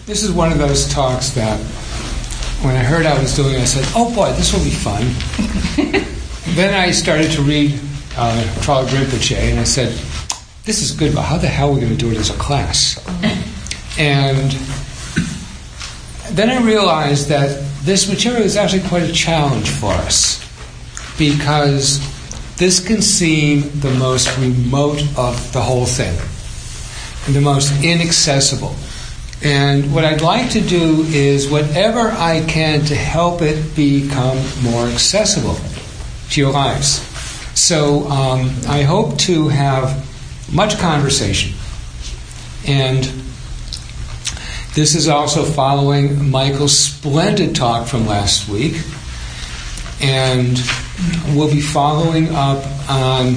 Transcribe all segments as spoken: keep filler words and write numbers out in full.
This is one of those talks that when I heard I was doing it, I said, oh boy, this will be fun. Then I started to read uh, Trungpa Rinpoche, and I said, this is good, but how the hell are we going to do it as a class? And then I realized that this material is actually quite a challenge for us, because this can seem the most remote of the whole thing, and the most inaccessible. And what I'd like to do is whatever I can to help it become more accessible to your lives. So um, I hope to have much conversation. And this is also following Michael's splendid talk from last week. And we'll be following up on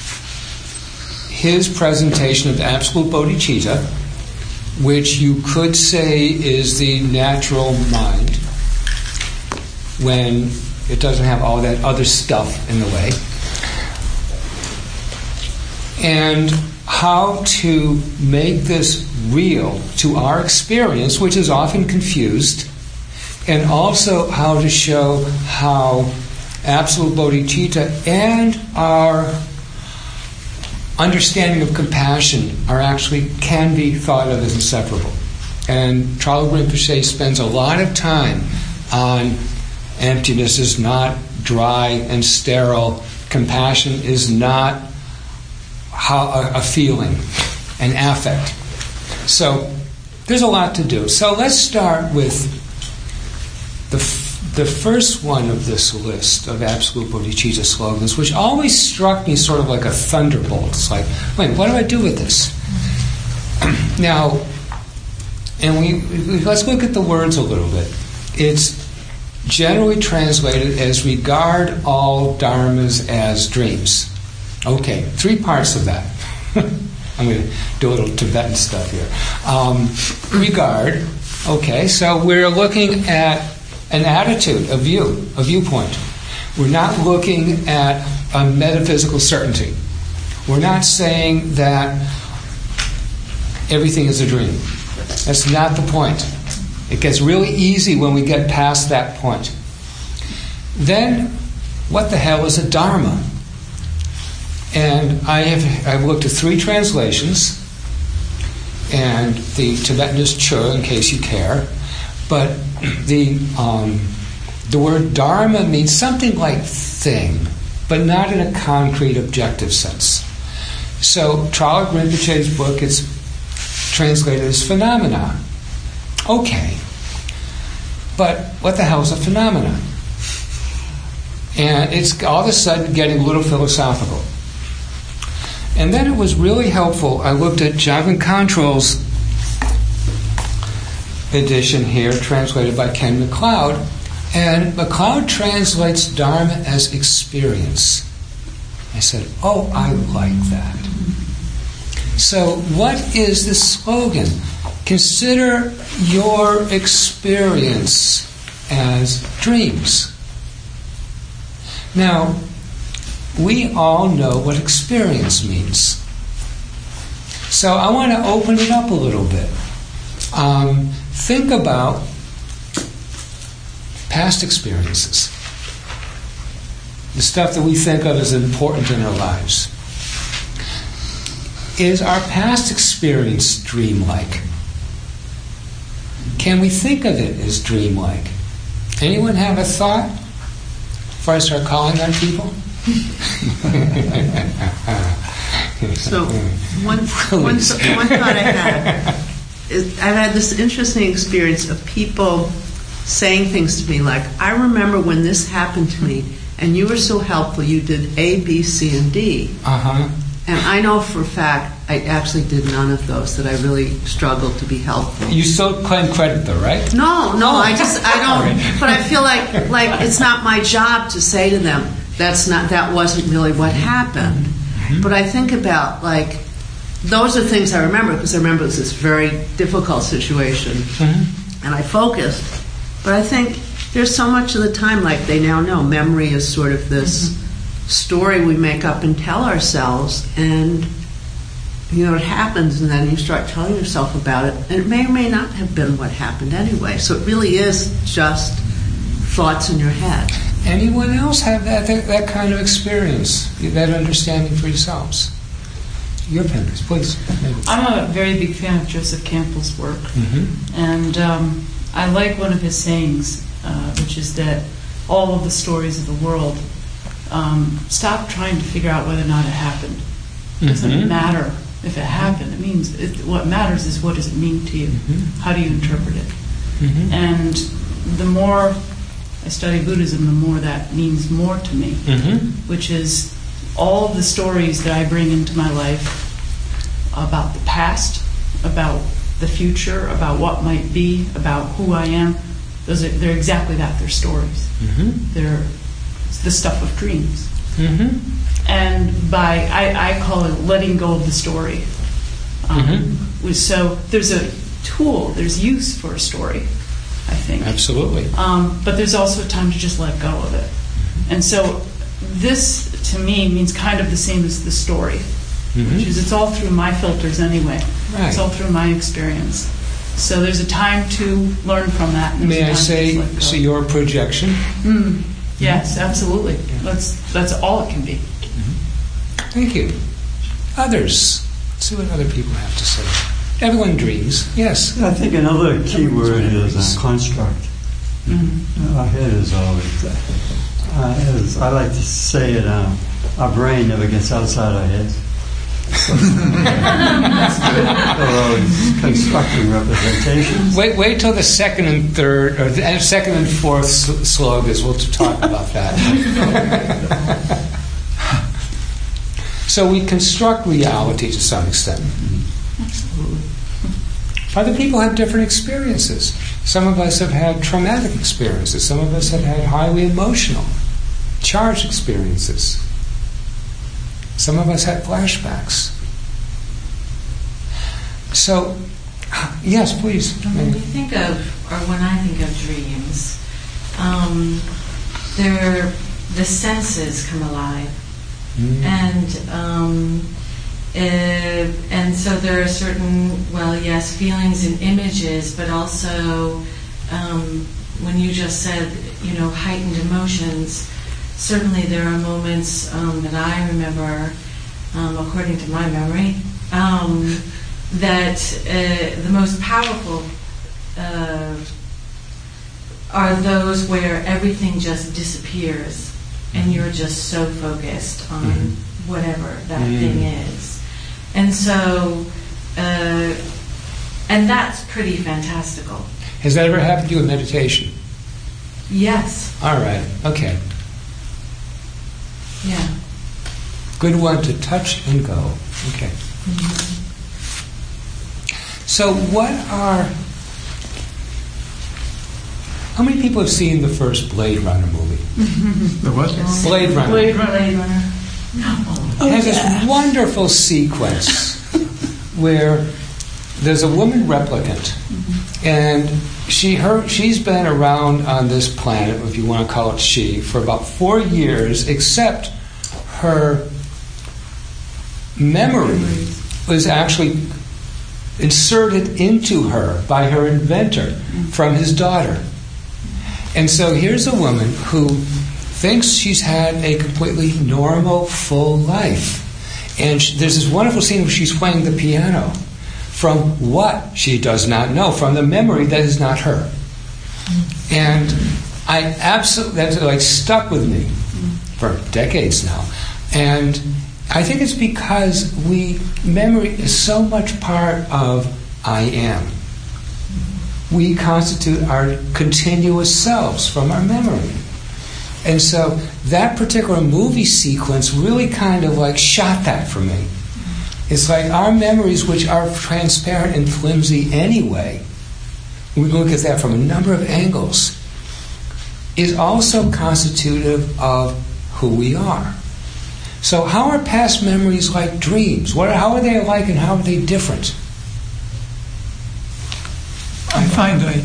his presentation of Absolute Bodhicitta, which you could say is the natural mind when it doesn't have all that other stuff in the way. And how to make this real to our experience, which is often confused, and also how to show how Absolute Bodhicitta and our understanding of compassion are actually can be thought of as inseparable. And Trungpa Rinpoche spends a lot of time on emptiness is not dry and sterile. Compassion is not how, a, a feeling, an affect. So there's a lot to do. So let's start with the the first one of this list of Absolute Bodhicitta slogans, which always struck me sort of like a thunderbolt. It's like, wait, what do I do with this? Now, and we let's look at the words a little bit. It's generally translated as regard all dharmas as dreams. Okay, three parts of that. I'm going to do a little Tibetan stuff here. Um, regard, okay, so we're looking at an attitude, a view, a viewpoint. We're not looking at a metaphysical certainty. We're not saying that everything is a dream. That's not the point. It gets really easy when we get past that point. Then, what the hell is a dharma? And I have I've looked at three translations, and the Tibetan is Chö, in case you care. But the um, the word dharma means something like thing, but not in a concrete, objective sense. So Trungpa Rinpoche's book is translated as phenomena. Okay, but what the hell is a phenomenon? And it's all of a sudden getting a little philosophical. And then it was really helpful. I looked at Javan Control's edition here, translated by Ken MacLeod, and MacLeod translates Dharma as experience. I said, oh, I like that. So what is the slogan? Consider your experience as dreams. Now, we all know what experience means. So I want to open it up a little bit. Um, think about past experiences. The stuff that we think of as important in our lives. Is our past experience dreamlike? Can we think of it as dreamlike? Anyone have a thought before I start calling on people? So, one, one, one thought I had is I've had this interesting experience of people saying things to me like, I remember when this happened to me and you were so helpful, you did A, B, C, and D. Uh-huh. And I know for a fact I actually did none of those, that I really struggled to be helpful. You still claim credit though, right? No, no, I just, I don't, but I feel like like it's not my job to say to them, that's not, that wasn't really what happened. Mm-hmm. But I think about, like, those are things I remember, because I remember it was this very difficult situation, mm-hmm. and I focused. But I think there's so much of the time, like they now know, memory is sort of this mm-hmm. story we make up and tell ourselves, and you know, it happens, and then you start telling yourself about it, and it may or may not have been what happened anyway. So it really is just thoughts in your head. Anyone else have that, that, that kind of experience, that understanding for yourselves? Your opinions, please. I'm a very big fan of Joseph Campbell's work, mm-hmm. and um, I like one of his sayings, uh, which is that all of the stories of the world, um, stop trying to figure out whether or not it happened. It doesn't mm-hmm. matter if it happened. It means it, what matters is what does it mean to you? Mm-hmm. How do you interpret it? Mm-hmm. And the more I study Buddhism, the more that means more to me, mm-hmm. which is all of the stories that I bring into my life about the past, about the future, about what might be, about who I am. Those are, they're exactly that. They're stories. Mm-hmm. They're the stuff of dreams. Mm-hmm. And by, I, I call it letting go of the story. Um, mm-hmm. So there's a tool, there's use for a story, I think. Absolutely. Um, but there's also a time to just let go of it. And so this, to me, means kind of the same as the story, mm-hmm. which is it's all through my filters anyway. Right. It's all through my experience. So there's a time to learn from that. And May I time say, to let go. so your projection? Mm, yes, absolutely. That's that's all it can be. Mm-hmm. Thank you. Others. Let's see what other people have to say. Everyone dreams. Yes. I think another key Everyone's word is dreams. uh, construct. Mm-hmm. Our head is always, uh, as I like to say it, um, our brain never gets outside our heads. They're always constructing representations. Wait, wait till the second and third, or the second and fourth sl- slogans. We'll talk about that. So we construct reality to some extent. Absolutely. Other people have different experiences. Some of us have had traumatic experiences. Some of us have had highly emotional, charged experiences. Some of us had flashbacks. So, yes, please. When you think of, or when I think of dreams, um, there, the senses come alive, Mm. and um, uh, and so there are certain, well, yes, feelings and images, but also um, when you just said, you know, heightened emotions. Certainly, there are moments um, that I remember, um, according to my memory, um, that uh, the most powerful uh, are those where everything just disappears, and you're just so focused on mm-hmm. whatever that mm. thing is, and so, uh, and that's pretty fantastical. Has that ever happened to you in meditation? Yes. All right. Okay. Yeah. Good one to touch and go. Okay. Mm-hmm. So what are... How many people have seen the first Blade Runner movie? The what? Blade Runner. Blade Runner. Blade Runner. It has this wonderful sequence where there's a woman replicant, and she her she's been around on this planet, if you want to call it she, for about four years, except her memory was actually inserted into her by her inventor from his daughter. And so here's a woman who thinks she's had a completely normal, full life. And she, there's this wonderful scene where she's playing the piano from what she does not know, from the memory that is not her. And I absolutely, that's like stuck with me for decades now. And I think it's because we, memory is so much part of I am. We constitute our continuous selves from our memory. And so that particular movie sequence really kind of like shot that for me. It's like our memories, which are transparent and flimsy anyway, we look at that from a number of angles, is also constitutive of who we are. So how are past memories like dreams? What, how are they alike and how are they different? I find I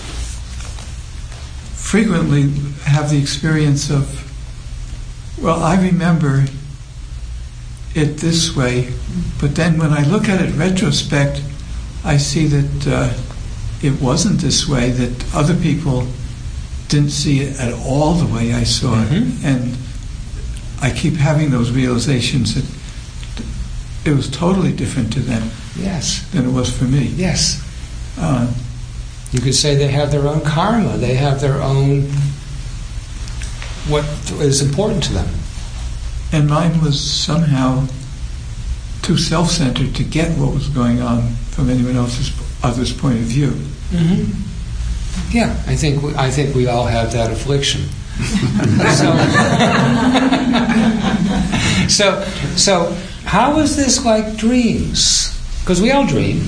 frequently have the experience of, well, I remember it this way, but then when I look at it retrospect, I see that uh, it wasn't this way, that other people didn't see it at all the way I saw Mm-hmm. it. And I keep having those realizations that it was totally different to them Yes. than it was for me. Yes. Uh, You could say they have their own karma. They have their own what is important to them. and mine was somehow too self-centered to get what was going on from anyone else's other's point of view. Mm-hmm. Yeah, I think we, I think we all have that affliction. so, so, so, how is this like dreams? Because we all dream.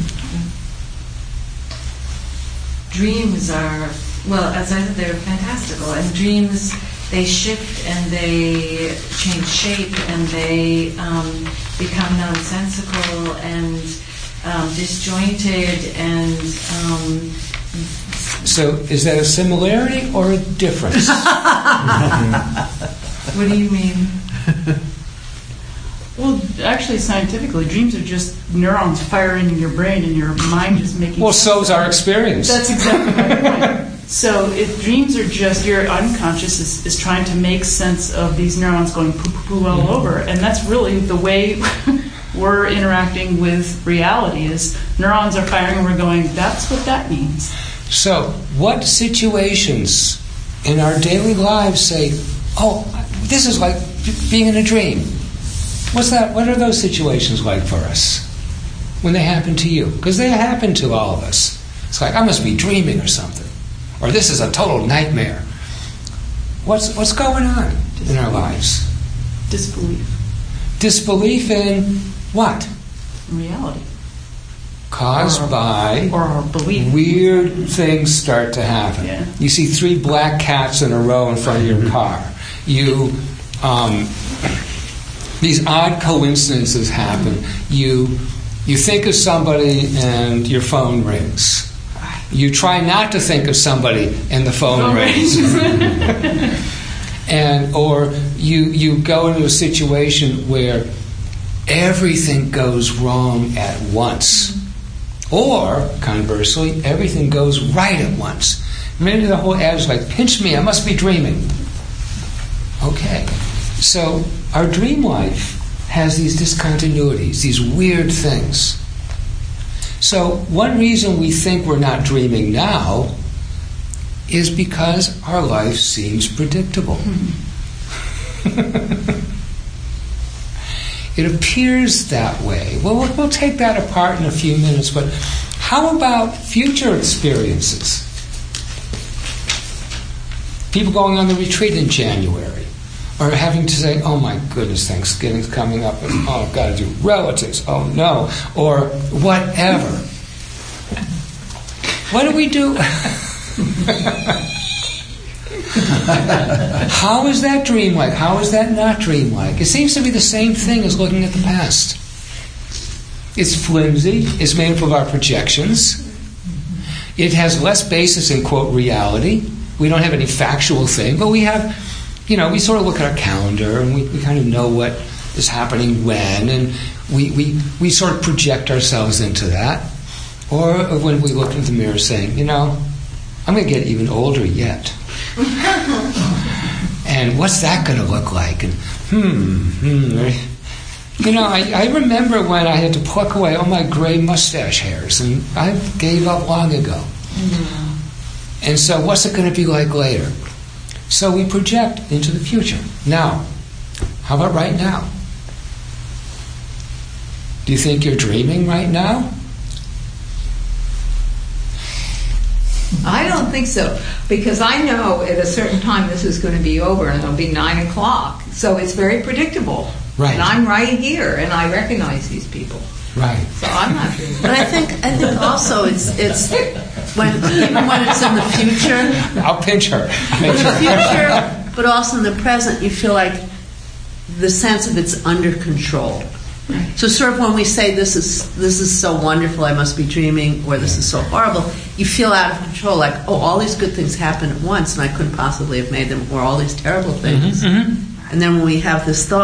Dreams are, well, as I said, they're fantastical. And dreams, they shift and they change shape and they um, become nonsensical and um, disjointed and... Um, So is that a similarity or a difference? what do you mean? Well, actually, scientifically, dreams are just neurons firing in your brain, and your mind is making. Well, so's our experience. That's exactly my point. So, if dreams are just your unconscious is, is trying to make sense of these neurons going poo poo poo all Mm-hmm. over, and that's really the way we're interacting with reality. Is neurons are firing, and we're going. That's what that means. So, what situations in our daily lives say, "Oh, this is like being in a dream"? What's that? What are those situations like for us when they happen to you? Because they happen to all of us. It's like I must be dreaming or something, or this is a total nightmare. What's what's going on in our lives? Disbelief Disbelief in what? in reality, Caused Or- by or our belief. weird things start to happen. Yeah. You see three black cats in a row in front of your car. You, um, these odd coincidences happen. You, you think of somebody and your phone rings. You try not to think of somebody and the phone Phone rings. and or you you go into a situation where everything goes wrong at once. Or, conversely, everything goes right at once. Maybe the whole ad is like, pinch me, I must be dreaming. Okay. So, our dream life has these discontinuities, these weird things. So, one reason we think we're not dreaming now is because our life seems predictable. It appears that way. Well, well, we'll take that apart in a few minutes, but how about future experiences? People going on the retreat in January, or having to say, oh my goodness, Thanksgiving's coming up, and oh, I've got to do relatives, oh no, or whatever. What do we do? How is that dreamlike? How is that not dreamlike? It seems to be the same thing as looking at the past. It's flimsy. It's made up of our projections. It has less basis in, quote, reality. We don't have any factual thing, but we have, you know, we sort of look at our calendar and we, we kind of know what is happening when, and we, we, we sort of project ourselves into that. Or when we look in the mirror saying, you know, I'm going to get even older yet. And what's that going to look like? And hmm, hmm. You know, I, I remember when I had to pluck away all my gray mustache hairs, and I gave up long ago. Mm-hmm. And so what's it going to be like later? So we project into the future. Now, how about right now? Do you think you're dreaming right now? I don't think so, because I know at a certain time this is going to be over and it'll be nine o'clock. So it's very predictable. Right. And I'm right here and I recognize these people. Right. So I'm not dreaming. But I think I think also it's it's when even when it's in the future, I'll pinch her. in the future, but also in the present, you feel like the sense of it's under control. So sort of when we say this is this is so wonderful, I must be dreaming, or this is so horrible, you feel out of control, like, oh, all these good things happen at once and I couldn't possibly have made them, or all these terrible things. Mm-hmm. And then when we have this thought,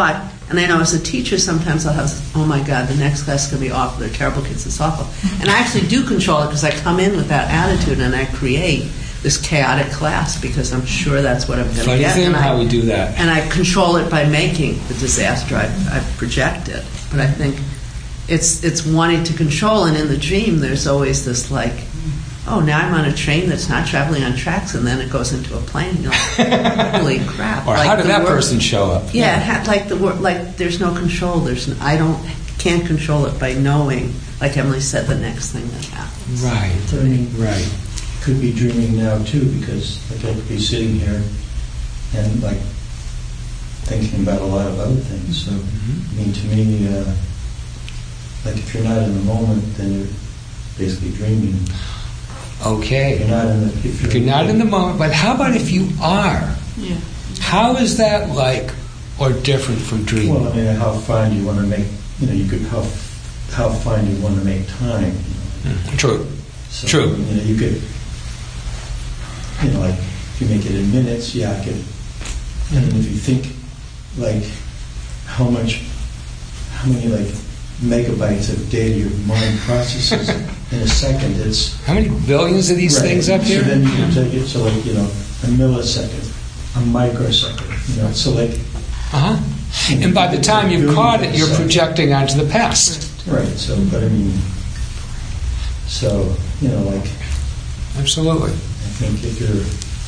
And I know as a teacher, sometimes I'll have, oh my God, the next class is going to be awful. They're terrible kids. It's awful. And I actually do control it because I come in with that attitude and I create this chaotic class because I'm sure that's what I'm going to Funny get. thing and how I, we do that. And I control it by making the disaster I've, I've projected. But I think it's it's wanting to control. And in the dream, there's always this like, oh, now I'm on a train that's not traveling on tracks, and then it goes into a plane. You're like, holy crap! Or like how did the that word, person show up? Yeah, it had, like the word, like there's no control. There's no, I don't can't control it by knowing. Like Emily said, the next thing that happens. Right. I mean, Right. could be dreaming now too, because like I could be sitting here and like thinking about a lot of other things. So Mm-hmm. I mean, to me, uh, like if you're not in the moment, then you're basically dreaming. Okay. If you're not in the, if If you're not in the moment, but how about if you are? Yeah. How is that like or different from dreaming? well, I mean, how fine do you want to make? You know, you could how how fine do you want to make time? You know? True. So, True. You know, you could, you know, like if you make it in minutes, yeah, I could. And if you think, like, how much, how many like megabytes of data your mind processes in a second, it's How many billions of these right. things up here? So then you can take it to like you know a millisecond, a microsecond. You know, so like. Uh-huh. And by the time you've caught it, you're projecting onto the past. Right. So, but I mean, so you know, like Absolutely. I think if you're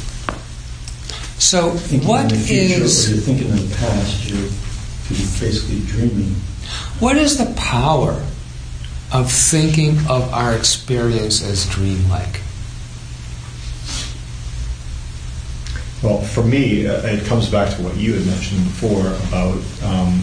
So thinking what in the future is or you're thinking in the past, you're, you're basically dreaming. what is the power of thinking of our experience as dreamlike? Well, for me, uh, it comes back to what you had mentioned before about um,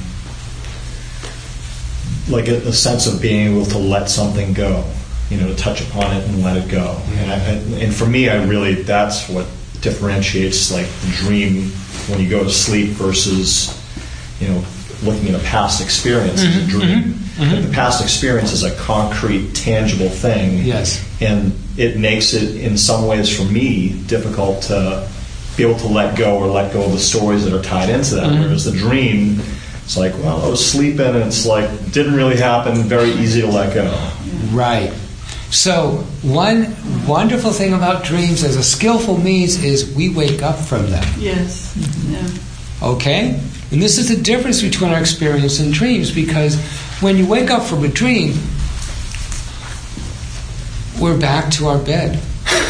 like a, a sense of being able to let something go, you know, to touch upon it and let it go. And, I, and for me, I really, that's what differentiates like the dream when you go to sleep versus, you know, looking at a past experience as a dream. mm-hmm. Like the past experience is a concrete, tangible thing. Yes. And it makes it, in some ways, for me, difficult to be able to let go or let go of the stories that are tied into that. Mm-hmm. Whereas the dream, it's like, well, I was sleeping and it's like, didn't really happen, very easy to let go. Right. So one wonderful thing about dreams as a skillful means is we wake up from them. Yes. Yeah. Okay? And this is the difference between our experience and dreams, because when you wake up from a dream, we're back to our bed.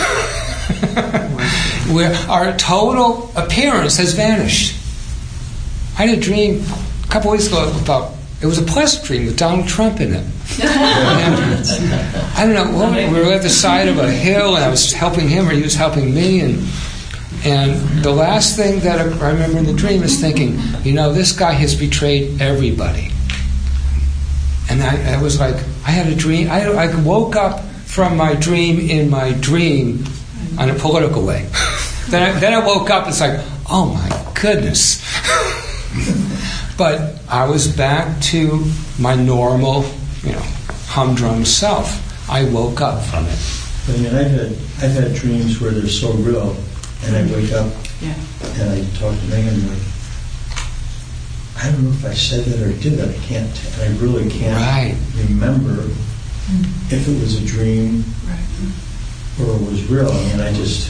Where our total appearance has vanished. I had a dream a couple weeks ago about, it was a pleasant dream with Donald Trump in it. And, I don't know, well, we were at the side of a hill and I was helping him or he was helping me, and and the last thing that I remember in the dream is thinking, you know, this guy has betrayed everybody. And I, I was like, I had a dream, I, I woke up from my dream in my dream on a political way. then, I, then I woke up, it's like, oh my goodness. But I was back to my normal, you know, humdrum self. I woke up from it. I mean, I've had I've had dreams where they're so real, and I wake up Yeah. and I talk to Megan and like, I don't know if I said that or did that. I can't. T- I really can't Right. remember if it was a dream Right. or it was real. I mean, I just.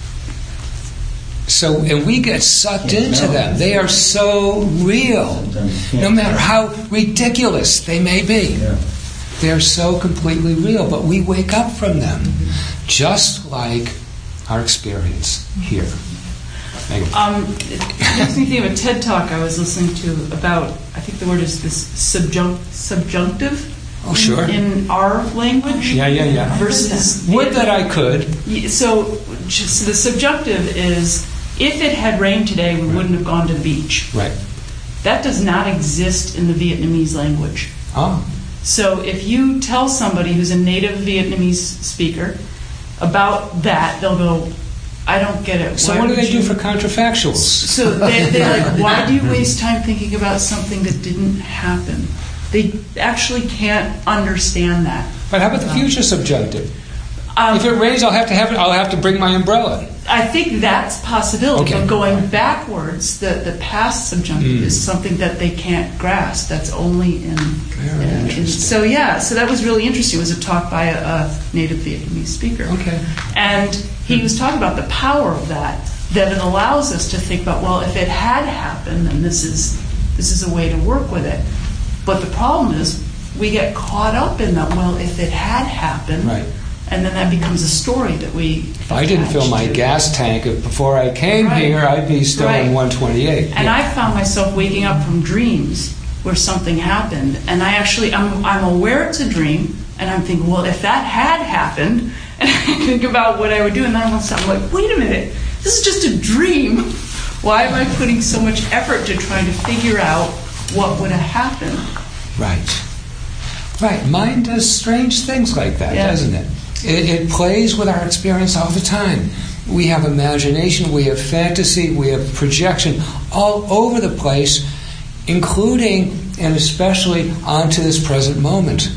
So, and we get sucked Can't into tell. them. They are so real. Sometimes you No can't matter tell. how ridiculous they may be. Yeah. They're so completely real, but we wake up from them, just like our experience here. Megan. Um, it makes me think of a TED Talk I was listening to about, I think the word is this subjunct, subjunctive Oh, sure. in, in our language Yeah, yeah, yeah. versus... Would that I could. Yeah, So, just, the subjunctive is, if it had rained today, we wouldn't have gone to the beach. Right. That does not exist in the Vietnamese language. Oh. So if you tell somebody who's a native Vietnamese speaker about that, they'll go, I don't get it. So Why what do would they do you-" for counterfactuals? So they, they're like, why do you waste time thinking about something that didn't happen? They actually can't understand that. But how about the future subjunctive? Um, If it rains, I'll have to have I'll have to bring my umbrella. I think that's a possibility. Okay. But going backwards, the, the past subjunctive Mm. is something that they can't grasp. That's only in. Very in- in- interesting. so yeah, so that was really interesting. It was a talk by a, a native Vietnamese speaker. Okay. And he was talking about the power of that. That it allows us to think about, well, if it had happened, then this is this is a way to work with it. But the problem is, we get caught up in that. Well, if it had happened, Right. and then that becomes a story that we. If I didn't fill my attach to. gas tank if- before I came Right. here, I'd be still Right. in one twenty-eight. And Yeah. I found myself waking up from dreams where something happened, and I actually I'm I'm aware it's a dream, and I'm thinking, well, if that had happened, and I think about what I would do, and then all of a sudden I'm like, wait a minute, this is just a dream. Why am I putting so much effort to try to figure out what would have happened? Right. Right. Mind does strange things like that, Yeah. doesn't it? it? It plays with our experience all the time. We have imagination, we have fantasy, we have projection all over the place, including and especially onto this present moment.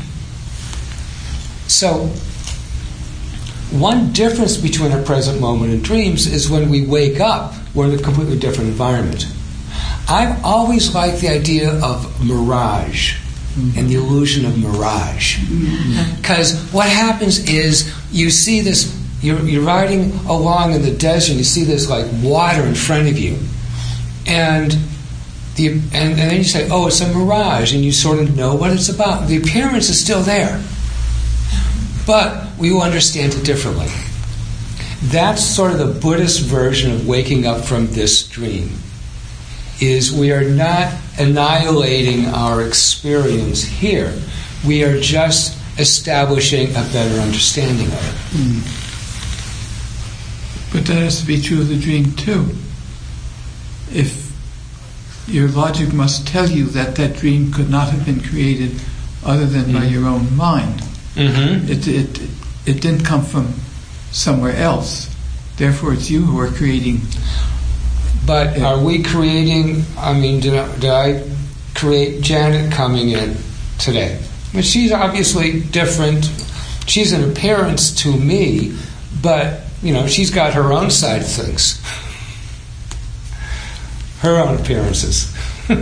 So, one difference between our present moment and dreams is when we wake up, we're in a completely different environment. I've always liked the idea of mirage and the illusion of mirage. Because what happens is you see this, you're, you're riding along in the desert and you see this like water in front of you. And, the, and, and then you say, oh, it's a mirage, and you sort of know what it's about. The appearance is still there. But we will understand it differently. That's sort of the Buddhist version of waking up from this dream. Is we are not annihilating our experience here. We are just establishing a better understanding of it. Mm. But that has to be true of the dream too. If your logic must tell you that that dream could not have been created other than mm. by your own mind. Mm-hmm. It, it, it didn't come from somewhere else. Therefore, it's you who are creating. But are we creating, I mean, did I, did I create Janet coming in today? I mean, she's obviously different. She's an appearance to me, but, you know, she's got her own side of things. Her own appearances.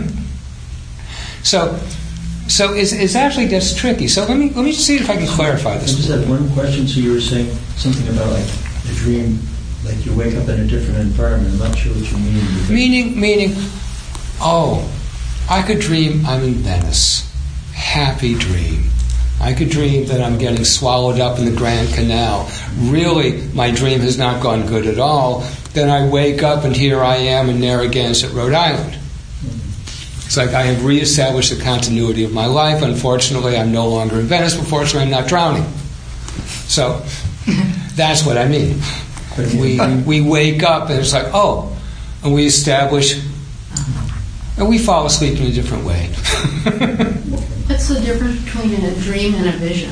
so, so it's, it's actually just tricky. So let me let me see if I can clarify this. I just had one question. So you were saying something about like the dream, like you wake up in a different environment. I'm not sure what you mean. Meaning, meaning, oh, I could dream I'm in Venice. Happy dream. I could dream that I'm getting swallowed up in the Grand Canal. Really, my dream has not gone good at all. Then I wake up and here I am in Narragansett, Rhode Island. It's like I have reestablished the continuity of my life. Unfortunately, I'm no longer in Venice. Unfortunately, I'm not drowning. So, that's what I mean. We we wake up and it's like, oh, and we establish, and we fall asleep in a different way. What's the difference between a dream and a vision?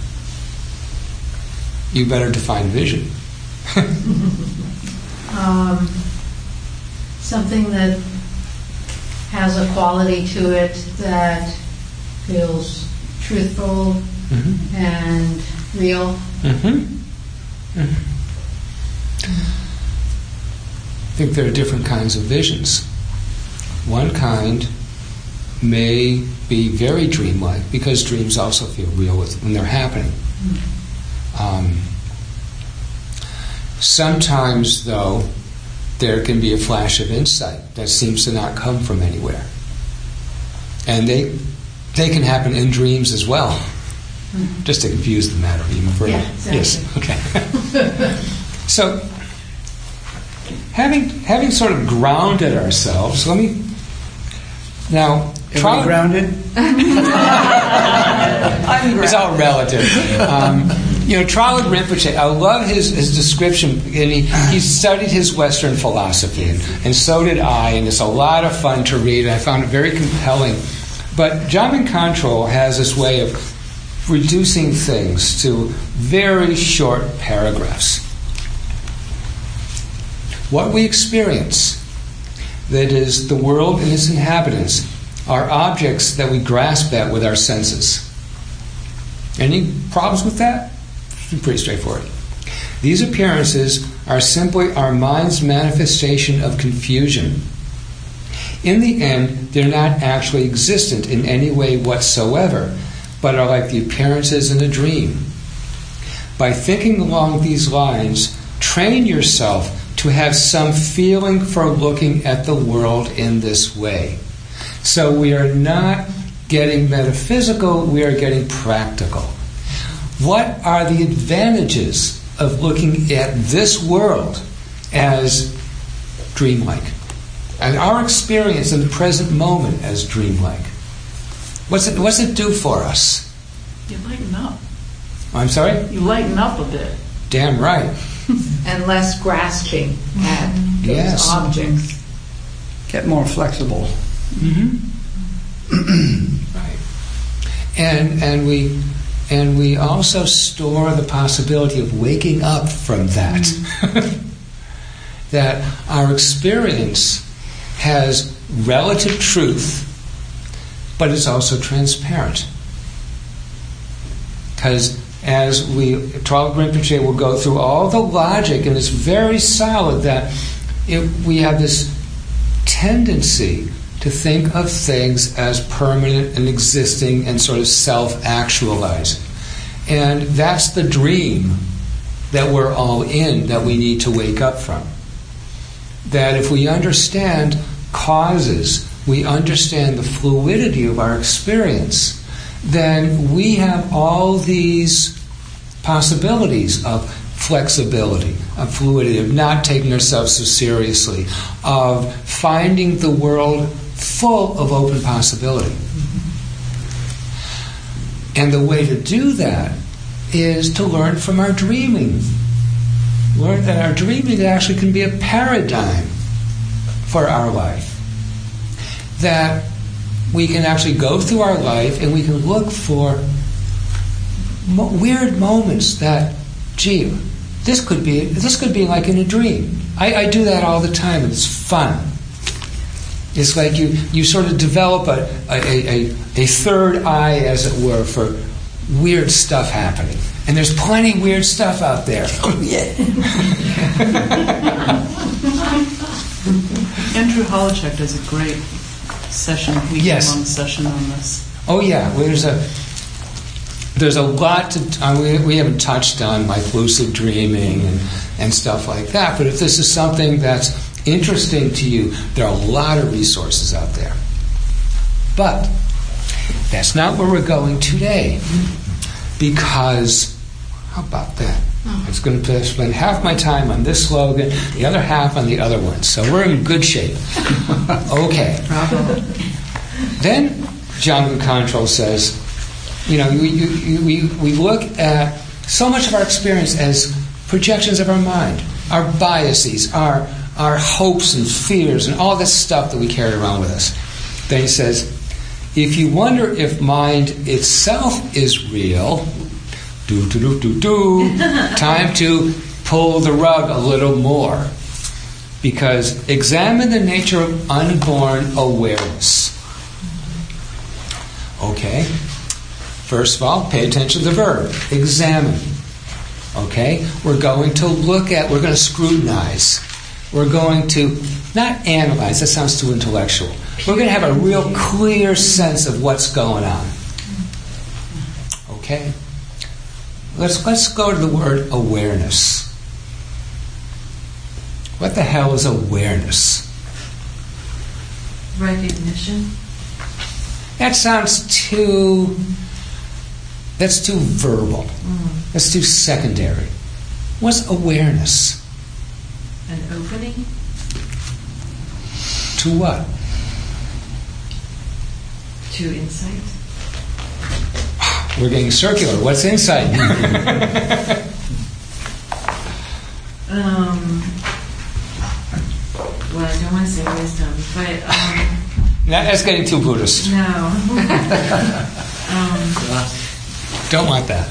You better define vision. um, something that has a quality to it that feels truthful mm-hmm. and real. Mm-hmm. Mm-hmm. I think there are different kinds of visions. One kind may be very dreamlike because dreams also feel real with, when they're happening. Um, sometimes, though, there can be a flash of insight that seems to not come from anywhere. And they they can happen in dreams as well. Mm-hmm. Just to confuse the matter even further. Yeah, exactly. Yes, okay. So, having having sort of grounded ourselves, let me now. Am I grounded? It's all relative. Um, you know, Tralad Rinpoche, I love his, his description, and he, he studied his Western philosophy, and, and so did I, and it's a lot of fun to read, and I found it very compelling. But Jamin Control has this way of reducing things to very short paragraphs. What we experience, that is the world and its inhabitants, are objects that we grasp at with our senses. Any problems with that? Pretty straightforward. These appearances are simply our mind's manifestation of confusion. In the end, they're not actually existent in any way whatsoever, but are like the appearances in a dream. By thinking along these lines, train yourself to have some feeling for looking at the world in this way. So we are not getting metaphysical, we are getting practical. What are the advantages of looking at this world as dreamlike? And our experience in the present moment as dreamlike? What's it, what's it do for us? You lighten up. I'm sorry? You lighten up a bit. Damn right. And less grasping at those Yes. objects. Get more flexible. Mm-hmm. Right. And and we and we also store the possibility of waking up from that. Mm-hmm. That our experience has relative truth, but it's also transparent. Because as we, Trungpa Rinpoche will go through all the logic, and it's very solid that it, we have this tendency to think of things as permanent and existing and sort of self-actualizing. And that's the dream that we're all in, that we need to wake up from. That if we understand causes, we understand the fluidity of our experience, then we have all these possibilities of flexibility, of fluidity, of not taking ourselves so seriously, of finding the world full of open possibility. And the way to do that is to learn from our dreaming. Learn that our dreaming actually can be a paradigm for our life. That we can actually go through our life and we can look for mo- weird moments that, gee, this could be this could be like in a dream. I, I do that all the time, and it's fun. It's like you, you sort of develop a, a, a, a third eye, as it were, for weird stuff happening. And there's plenty of weird stuff out there. Oh, yeah. Andrew Holochek does a great session, week-long Yes. session on this. Oh yeah, well, there's a there's a lot to uh, we, we haven't touched on, like lucid dreaming and, and stuff like that. But if this is something that's interesting to you, there are a lot of resources out there. But that's not where we're going today, because how about that? It's going to spend half my time on this slogan, the other half on the other one. So we're in good shape. Okay. Bravo. Then Janggu Khantrul says, you know, we, you, we, we look at so much of our experience as projections of our mind, our biases, our, our hopes and fears, and all this stuff that we carry around with us. Then he says, if you wonder if mind itself is real, do do do do do, time to pull the rug a little more. Because examine the nature of unborn awareness. Okay? First of all, pay attention to the verb. Examine. Okay? We're going to look at, we're going to scrutinize. We're going to, not analyze, that sounds too intellectual. We're going to have a real clear sense of what's going on. Okay? Let's, let's go to the word awareness. What the hell is awareness? Recognition. That sounds too, that's too verbal. Mm. That's too secondary. What's awareness? An opening. To what? To insight. We're getting circular. What's insight? um, well, I don't want to say wisdom, but um, Now, that's getting too Buddhist. no. um, Don't want that.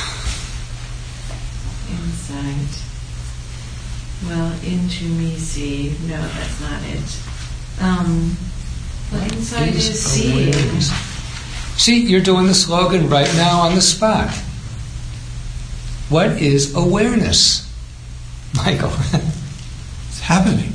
Insight. Well, into me see. No, that's not it. Um, well, insight is seeing. awareness? See, you're doing the slogan right now on the spot. What is awareness? Michael. It's happening.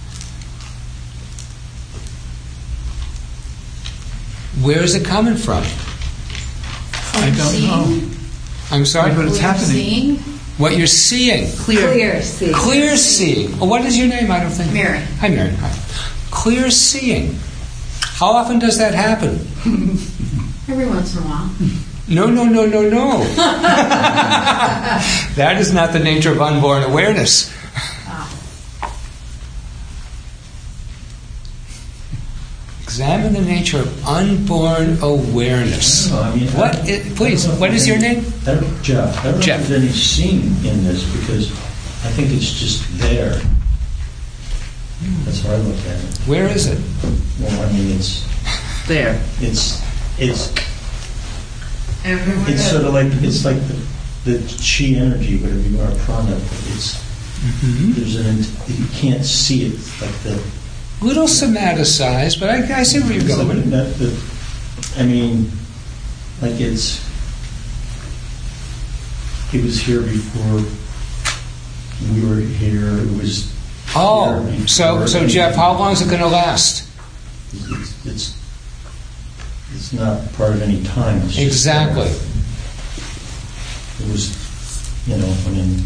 Where is it coming from? I don't know. I'm sorry? But it's happening. Seeing? What you're seeing. Clear. Clear seeing. Clear seeing. Oh, what is your name? I don't think. Mary. Hi, Mary. Hi. Clear seeing. How often does that happen? Every once in a while. No, no, no, no, no. That is not the nature of unborn awareness. Examine the nature of unborn awareness. No, I mean, What? I- i- please, what is your name? I don't, Jeff. I don't Jeff. know if there's any seeing in this because I think it's just there. That's how I look at it. Where is it? Well, I mean, it's There. it's it's Everywhere. it's sort of like it's like the, the chi energy, whatever you are, prana. It's there's an you can't see it like the. Little somaticized, but I, I see where you're It's like going. that, the, I mean, like it's. It was here before we were here. It was. Oh, here so before. so Jeff, how long is it going to last? It's, it's it's not part of any time. It's just Exactly. there. It was, you know, I mean,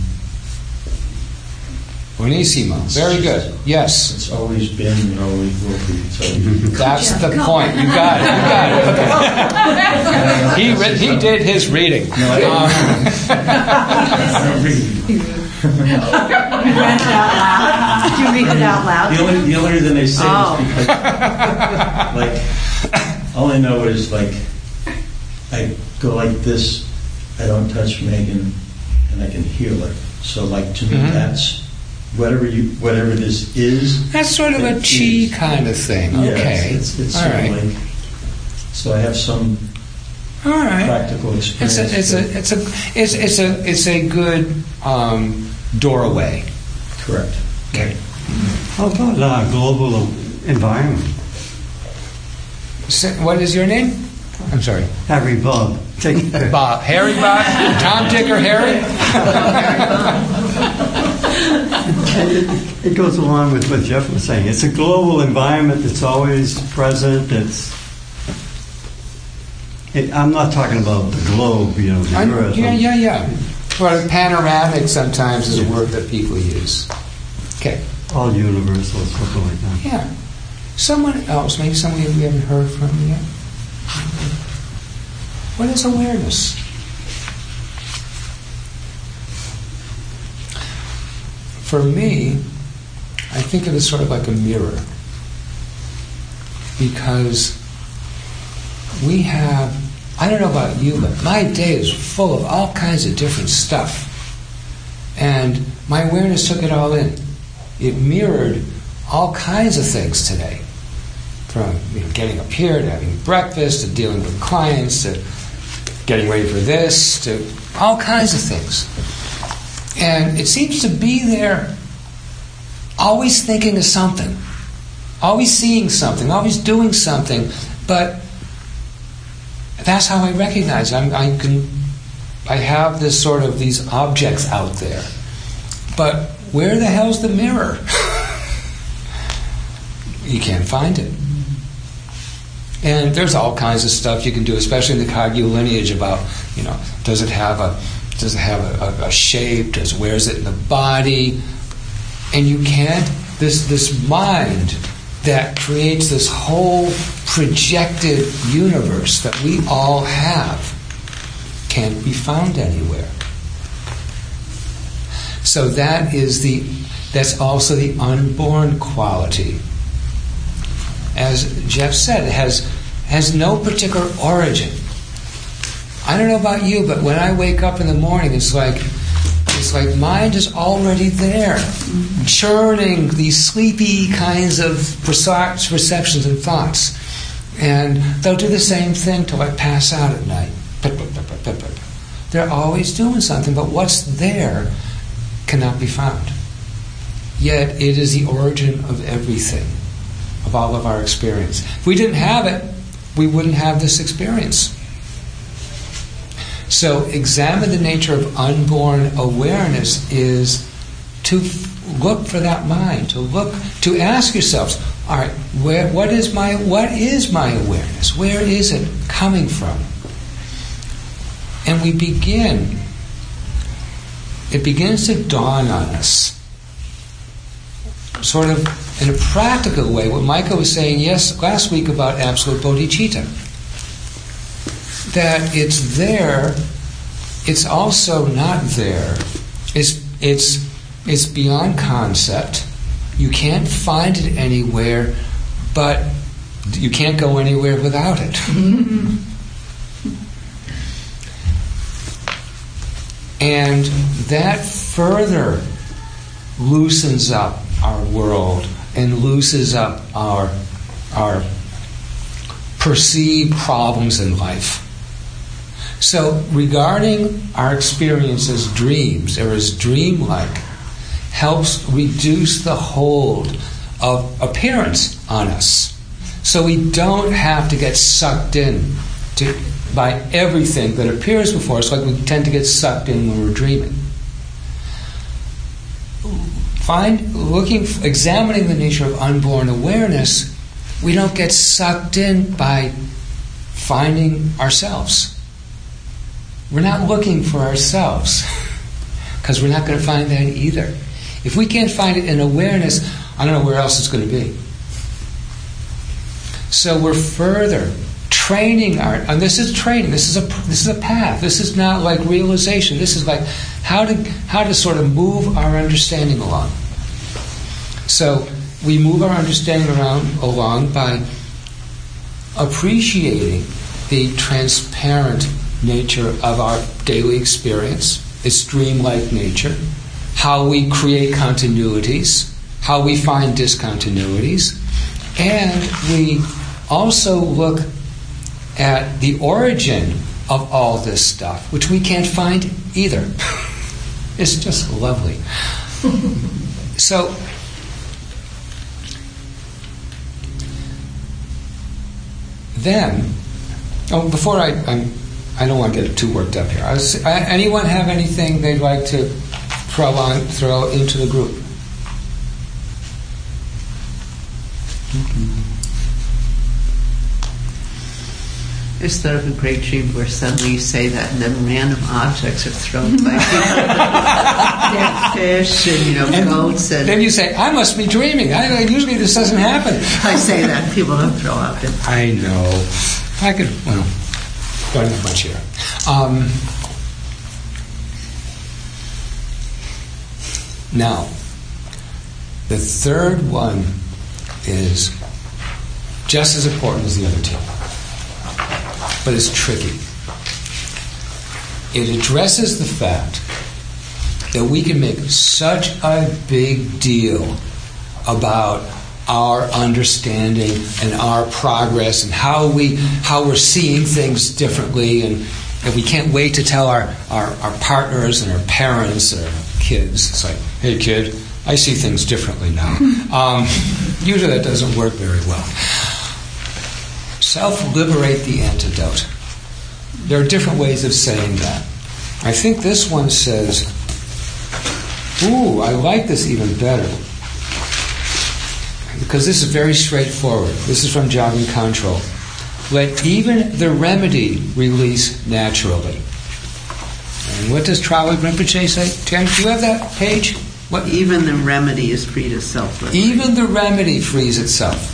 Buonissimo. Very good. Yes. it's always been and always will be. It's always That's the point. You got it. You got it. Okay. He re- he did his reading. No, I don't, I don't read. Did you read it out loud? The only, the only reason they say Oh. is because, like, all I know is, like, I go like this, I don't touch Megan, and I can heal her. So, like, to me, Mhm. that's whatever you, whatever this is. That's sort of a it chi is. kind of thing. Yeah, Okay. it's, it's, it's All sort right. of like, so I have some All right. practical It's experience. a it's a it's a it's it's a it's a good um, doorway. Correct. Okay. How about uh, global environment? So, what is your name? I'm sorry. Harry Bob. Take Bob. Harry Bob? Tom, Dick, or Harry? it, it goes along with what Jeff was saying. It's a global environment that's always present. It's. It, I'm not talking about the globe, you know, the I- Earth. yeah, yeah, yeah. Well, panoramic sometimes is a word that people use. Okay. All universal, something like that. Yeah. Someone else, maybe somebody we haven't heard from yet. What is awareness? For me, I think of it sort of like a mirror. Because we have, I don't know about you, but my day is full of all kinds of different stuff. And my awareness took it all in. It mirrored all kinds of things today. From you know, getting up here to having breakfast to dealing with clients to getting ready for this to all kinds of things. And it seems to be there always thinking of something, always seeing something, always doing something, but that's how I recognize it. I'm, I can, I have this sort of these objects out there, but where the hell's the mirror? You can't find it. And there's all kinds of stuff you can do, especially in the Kagyu lineage about, you know, does it have a does it have a, a, a shape? Does where is it in the body? And you can't. This this mind that creates this whole projected universe that we all have can't be found anywhere. So that is the that's also the unborn quality. As Jeff said, it has has no particular origin. I don't know about you, but when I wake up in the morning, it's like it's like mind is already there, churning these sleepy kinds of perce- perceptions and thoughts, and they'll do the same thing till I pass out at night. They're always doing something, but what's there cannot be found. Yet it is the origin of everything, of all of our experience. If we didn't have it, we wouldn't have this experience. So examine the nature of unborn awareness is to look for that mind, to look, to ask yourselves, all right, where, what is my, what is my awareness? Where is it coming from? And we begin, it begins to dawn on us, sort of in a practical way, what Micah was saying yes last week about absolute bodhicitta. That it's there, it's also not there. It's it's it's beyond concept. You can't find it anywhere, but you can't go anywhere without it. And that further loosens up our world and loosens up our our perceived problems in life. So regarding our experience as dreams, or as dreamlike, helps reduce the hold of appearance on us. So we don't have to get sucked in to, by everything that appears before us, like we tend to get sucked in when we're dreaming. Find, looking, examining the nature of unborn awareness, we don't get sucked in by finding ourselves. We're not looking for ourselves, because we're not going to find that either. If we can't find it in awareness, I don't know where else it's going to be. So we're further training our, and this is training. This is a this is a path. This is not like realization. This is like how to how to sort of move our understanding along. So we move our understanding around along by appreciating the transparent nature of our daily experience, its dreamlike nature, how we create continuities, how we find discontinuities, and we also look at the origin of all this stuff, which we can't find either. It's just lovely. So, then, oh, before I, I'm, I don't want to get too worked up here. I was, I, anyone have anything they'd like to throw on, throw into the group? Mm-hmm. I just thought of a great dream where suddenly you say that and then random objects are thrown by people. Fish and, you know, and goats. And then you say, I must be dreaming. I, usually this doesn't happen. I say that. People don't throw up. In. I know. I could, well, don't have much here. Um, now, the third one is just as important as the other two. But it's tricky. It addresses the fact that we can make such a big deal about our understanding and our progress and how we how we're seeing things differently, and, and we can't wait to tell our, our, our partners and our parents and our kids. It's like, hey kid, I see things differently now. Um, usually that doesn't work very well. Self-liberate the antidote. There are different ways of saying that. I think this one says, ooh, I like this even better. Because this is very straightforward. This is from Jogging Control. Let even the remedy release naturally. And what does Trowey Rinpoche say? Jen, do you have that page? What? Even the remedy is free to self-liberate. Even the remedy frees itself.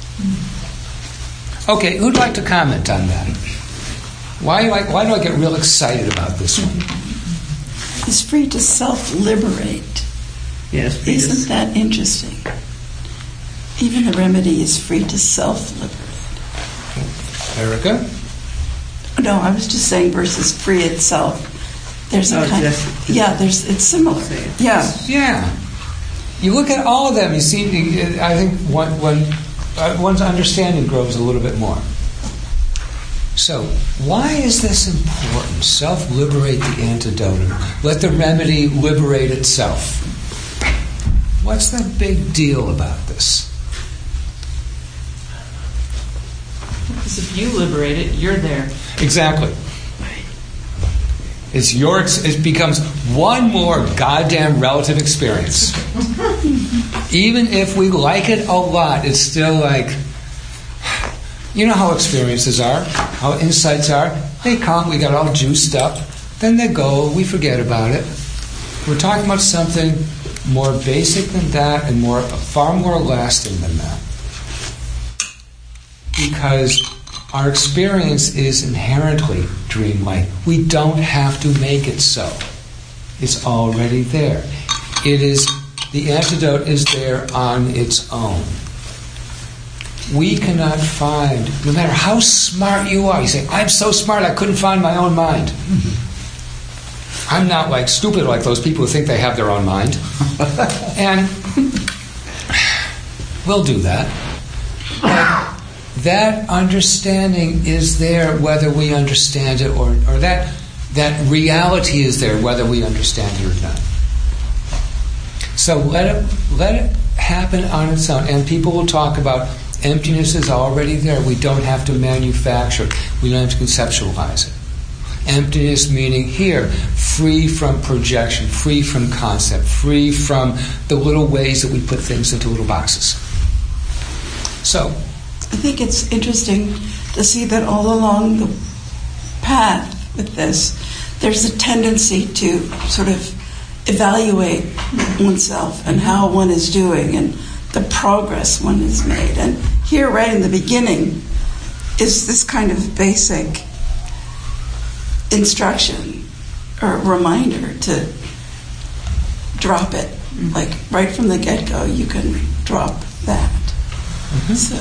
Okay, who'd like to comment on that? Why, why, why do I get real excited about this one? It's free to self-liberate. Yes. Isn't that interesting? Even the remedy is free to self-liberate. Erica? No, I was just saying versus free itself. There's a oh, kind just, of... Yeah, there's, it's similar. Yeah. Yeah. You look at all of them, you see, I think one... one Uh, one's understanding grows a little bit more. So, why is this important? Self-liberate the antidote. Let the remedy liberate itself. What's the big deal about this? Because if you liberate it, you're there. Exactly. It's your. It becomes one more goddamn relative experience. Even if we like it a lot, it's still like, you know how experiences are, how insights are. They come, we got all juiced up, then they go, we forget about it. We're talking about something more basic than that and more, far more lasting than that. Because our experience is inherently dreamlike. We don't have to make it so. It's already there. It is, the antidote is there on its own. We cannot find, no matter how smart you are, you say, I'm so smart I couldn't find my own mind. I'm not like stupid like those people who think they have their own mind. And we'll do that. But that understanding is there whether we understand it or, or that, that reality is there whether we understand it or not. So let it, let it happen on its own. And people will talk about emptiness is already there. We don't have to manufacture it. We don't have to conceptualize it. Emptiness meaning here, free from projection, free from concept, free from the little ways that we put things into little boxes. So, I think it's interesting to see that all along the path with this, there's a tendency to sort of evaluate oneself and how one is doing and the progress one has made. And here, right in the beginning, is this kind of basic instruction or reminder to drop it. Mm-hmm. Like right from the get-go, you can drop that. Mm-hmm. So.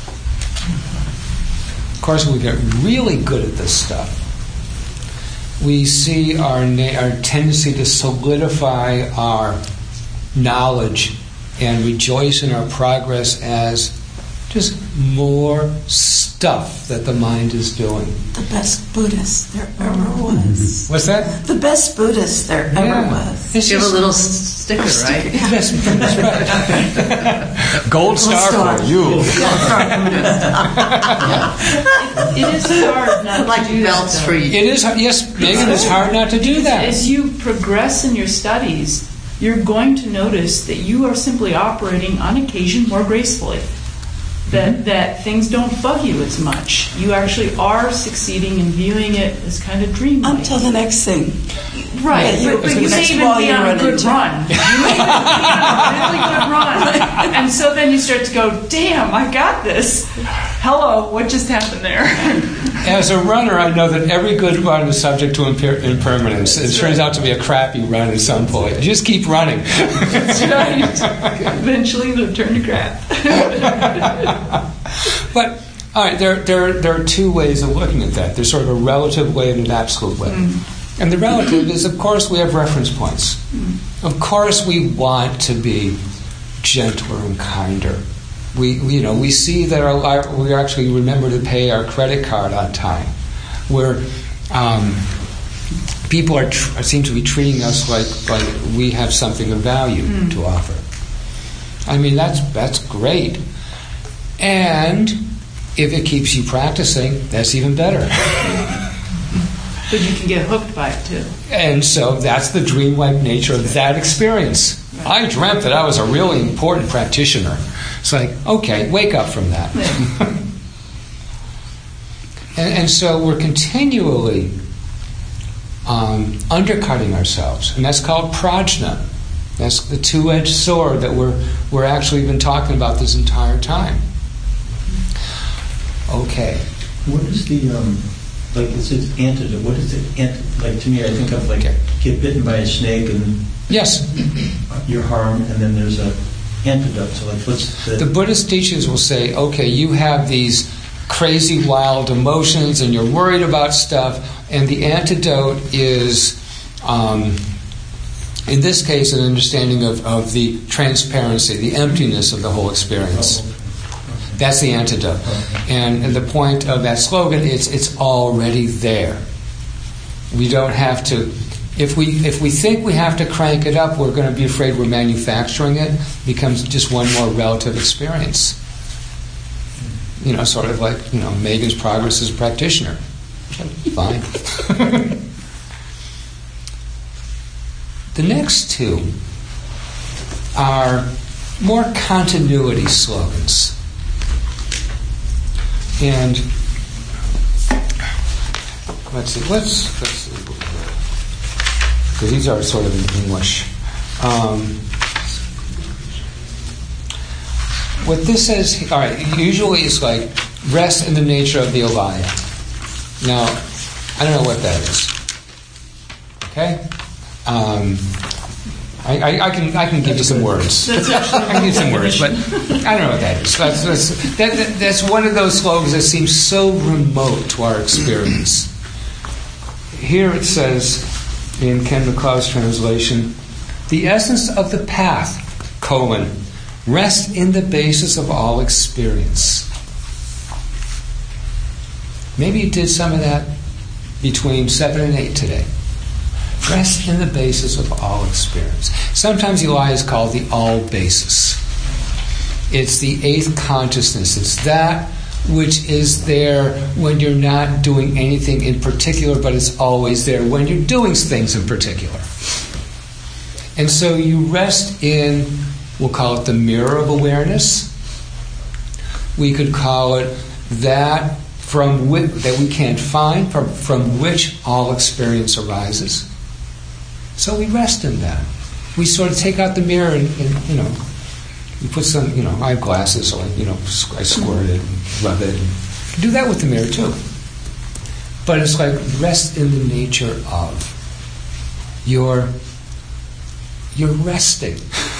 Of course, we get really good at this stuff. We see our na- our tendency to solidify our knowledge and rejoice in our progress as just more stuff that the mind is doing. The best Buddhist there ever was. What's that? The best Buddhist there yeah. ever was. It's Give a little sticker, right? Sticker. Yeah. Yes, that's right. Gold star, star for you. Gold star Buddhist. It is hard not like to do belts that, for you. It is, yes, Megan, it's hard not to do that. As you progress in your studies, you're going to notice that you are simply operating on occasion more gracefully. That that things don't bug you as much. You actually are succeeding and viewing it as kind of dreamlike. Until the next thing. Right, Yeah, you- but, but the you may next even wall be you on a run good into. run. You may even be on a really good run. And so then you start to go, damn, I got this. Hello, what just happened there? As a runner, I know that every good run is subject to imper- impermanence. It turns out to be a crappy run at some point. Just keep running. That's right. Eventually they'll turn to crap. But, all right, there, there, there are two ways of looking at that. There's sort of a relative way and an absolute way. Mm. And the relative is, of course, we have reference points. Mm. Of course, we want to be gentler and kinder. We, we, you know, we see that our, our, we actually remember to pay our credit card on time. Where um, people are tr- seem to be treating us like, like we have something of value mm. to offer. I mean, that's that's great. And if it keeps you practicing, that's even better. But you can get hooked by it too. And so that's the dreamlike nature of that experience. Right. I dreamt that I was a really important practitioner. It's like, okay, wake up from that. Yeah. and, and so we're continually um, undercutting ourselves. And that's called prajna. That's the two-edged sword that we're we're actually been talking about this entire time. Okay. What is the um, like? It's its antidote. What is it? Ant- like to me, I think of like okay. get bitten by a snake and yes, you're harmed, and then there's a antidote. So like, what's the? The Buddhist teachings will say, okay, you have these crazy, wild emotions, and you're worried about stuff, and the antidote is. Um, In this case, an understanding of, of the transparency, the emptiness of the whole experience. That's the antidote. And, and the point of that slogan is it's already there. We don't have to... If we if we think we have to crank it up, we're going to be afraid we're manufacturing it. It becomes just one more relative experience. You know, sort of like, you know, Megan's progress as a practitioner. Fine. The next two are more continuity slogans. And let's see, let's, let's see, because these are sort of in English. Um, what this says, all right, usually it's like, rest in the nature of the Alaya. Now, I don't know what that is. Okay? Um, I, I, I can I can give you some words. I can give you some words, but I don't know what that is. That's, that's, that, that, that's one of those slogans that seems so remote to our experience. Here it says, in Ken McLeod's translation, the essence of the path, colon, rest in the basis of all experience. Maybe you did some of that between seven and eight today. Rest in the basis of all experience. Sometimes Eli is called the all basis. It's the eighth consciousness. It's that which is there when you're not doing anything in particular, but it's always there when you're doing things in particular. And so you rest in, we'll call it the mirror of awareness. We could call it that from which, that we can't find, from, from which all experience arises. So we rest in that. We sort of take out the mirror and, and you know, you put some, you know, I have glasses, so I, you know, I squirt it and rub it. And do that with the mirror too. But it's like rest in the nature of. You're, you're resting.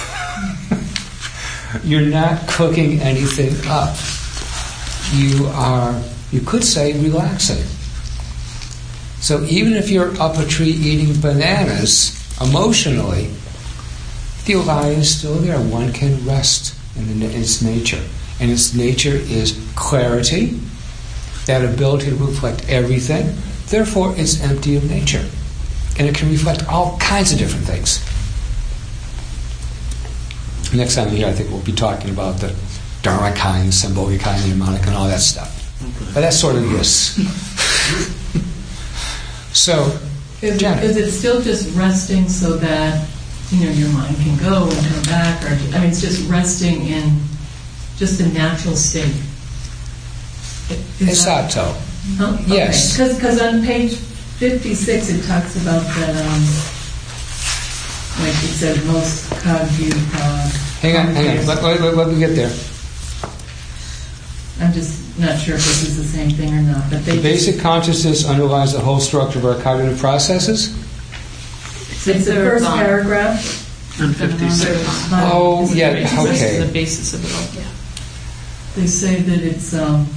You're not cooking anything up. You are, you could say, relaxing. So even if you're up a tree eating bananas, emotionally, the Alaya is still there. One can rest in its nature. And its nature is clarity, that ability to reflect everything. Therefore, it's empty of nature. And it can reflect all kinds of different things. Next time here, I think we'll be talking about the Dharmakaya and Sambhogakaya and Mnemonic and all that stuff. Okay. But that's sort of this. So, is, is it still just resting so that, you know, your mind can go and come back? Or I mean, it's just resting in just a natural state. Is that, Esato. Huh? Yes. Because okay. on page fifty-six it talks about that, um, like it said, most kagyu. Uh, hang on, hang on. Let, let, let, let me get there. I'm just not sure if this is the same thing or not. But they the basic just, consciousness underlies the whole structure of our cognitive processes. It's the first paragraph. On fifty-six. Oh, yeah, okay. This is the basis of it all. Yeah. They say that it's, um,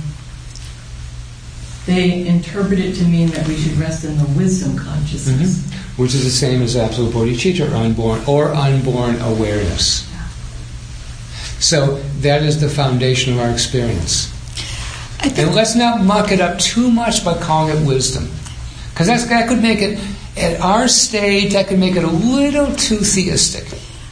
they interpret it to mean that we should rest in the wisdom consciousness. Mm-hmm. Which is the same as absolute bodhicitta, or unborn, or unborn awareness. So that is the foundation of our experience. And let's not muck it up too much by calling it wisdom. Because that could make it, at our stage, that could make it a little too theistic.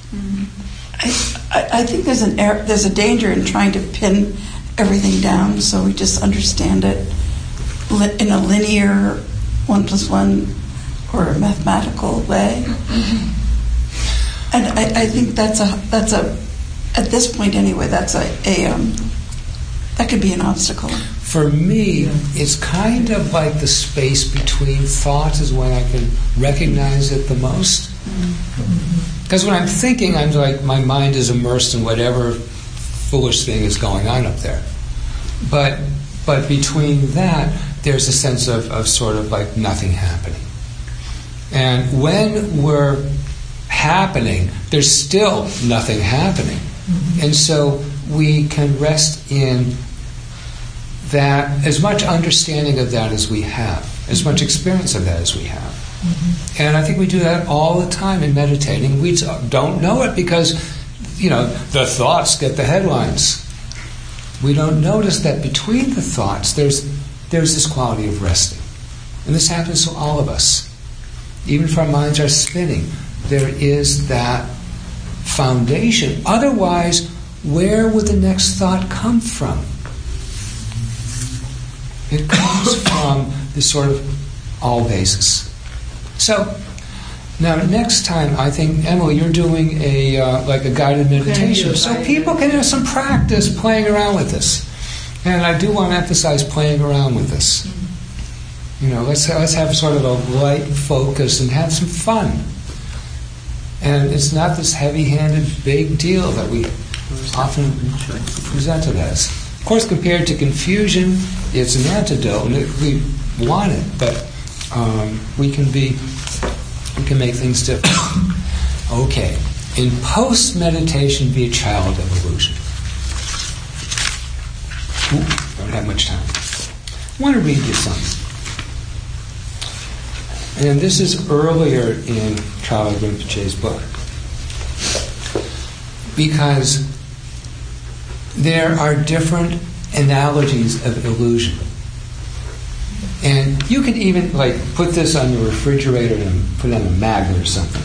I, I think there's an er- there's a danger in trying to pin everything down so we just understand it li- in a linear one plus one or a mathematical way. And I, I think that's a that's a at this point anyway, that's a, a um, that could be an obstacle. For me, it's kind of like the space between thoughts is when I can recognize it the most. Because when I'm thinking, I'm like, my mind is immersed in whatever foolish thing is going on up there. But but between that, there's a sense of, of sort of like nothing happening. And when we're happening, there's still nothing happening. Mm-hmm. And so we can rest in that, as much understanding of that as we have, as much experience of that as we have. Mm-hmm. And I think we do that all the time in meditating. We don't know it because, you know, the thoughts get the headlines. We don't notice that between the thoughts there's there's this quality of resting. And this happens to all of us. Even if our minds are spinning, there is that foundation. Otherwise, where would the next thought come from? It comes from this sort of all basis. So, Now, next time, I think, Emily, you're doing a uh, like a guided meditation, so people can have some practice playing around with this. And I do want to emphasize playing around with this. You know, let's let's have sort of a light focus and have some fun. And it's not this heavy-handed big deal that we often present it as. Of course, compared to confusion, it's an antidote, and it, we want it, but um, we can be we can make things different. Okay, in post-meditation, be a child of illusion. Ooh, don't have much time. I want to read you something. And this is earlier in Trungpa Rinpoche's book. Because there are different analogies of illusion. And you can even like put this on your refrigerator and put it on a magnet or something.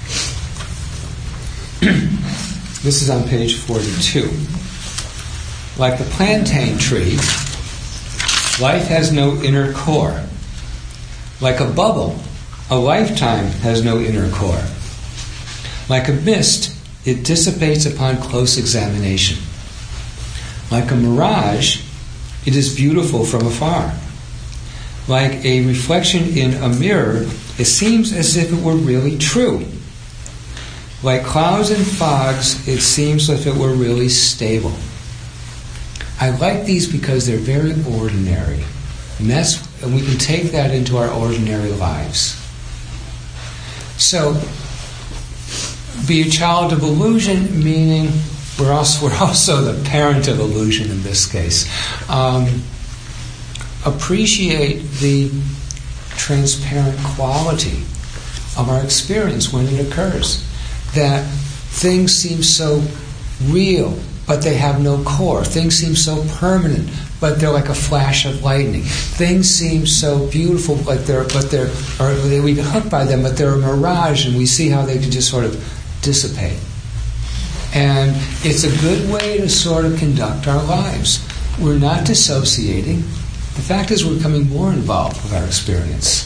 This is on page forty-two. Like the plantain tree, life has no inner core. Like a bubble, a lifetime has no inner core. Like a mist, it dissipates upon close examination. Like a mirage, it is beautiful from afar. Like a reflection in a mirror, it seems as if it were really true. Like clouds and fogs, it seems as if it were really stable. I like these because they're very ordinary. And that's and we can take that into our ordinary lives. So, be a child of illusion, meaning we're also we're also the parent of illusion in this case. Um, appreciate the transparent quality of our experience when it occurs. That things seem so real, but they have no core. Things seem so permanent, but they're like a flash of lightning. Things seem so beautiful, like they're, but they're, or we get hooked by them, but they're a mirage, and we see how they can just sort of dissipate. And it's a good way to sort of conduct our lives. We're not dissociating. The fact is, we're becoming more involved with our experience.